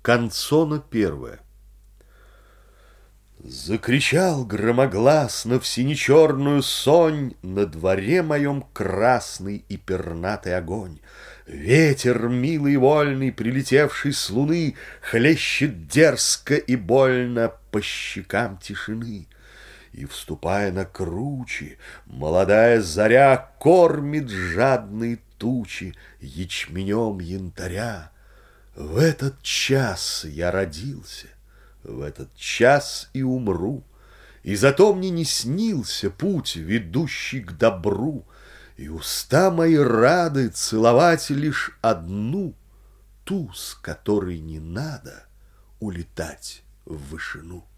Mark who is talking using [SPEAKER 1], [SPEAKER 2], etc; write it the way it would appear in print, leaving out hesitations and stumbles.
[SPEAKER 1] Канцона первая. Закричал громогласно в сине-черную сонь На дворе моем красный и пернатый огонь. Ветер, милый и вольный, прилетевший с луны, Хлещет дерзко и больно по щекам тишины. И, вступая на кручи, молодая заря Кормит жадные тучи ячменем янтаря. В этот час я родился, в этот час и умру, И зато мне не снился путь, ведущий к добру, И уста мои рады целовать лишь одну, Ту, с которой не надо улетать в вышину.